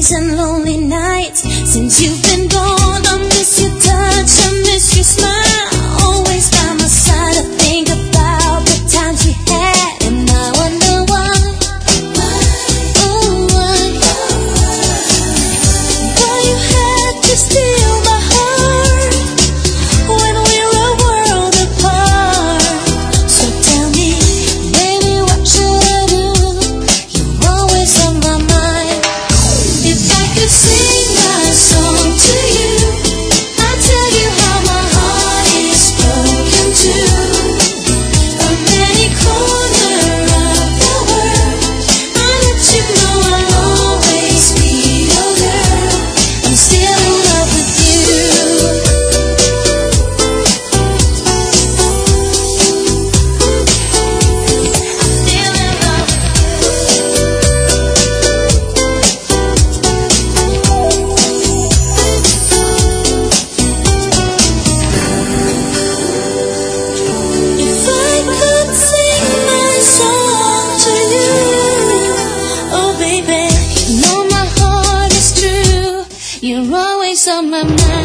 weekends and lonely nights. Since you've been gone, I miss your touch, I miss your smile. Always by my side, I think about the times we had, and I wonder why. Oh, why you had to steal my heart when we were a world apart. So tell me, baby, what should I do? You're always on my mind. If I could sing my song to you, I'd tell you how my heart is broken too. From any corner of the world, I let you know I'll always be your girl. I'm still in love with you. Still in love If I could sing my song to you, oh baby, you know my heart is true. You're always on my mind.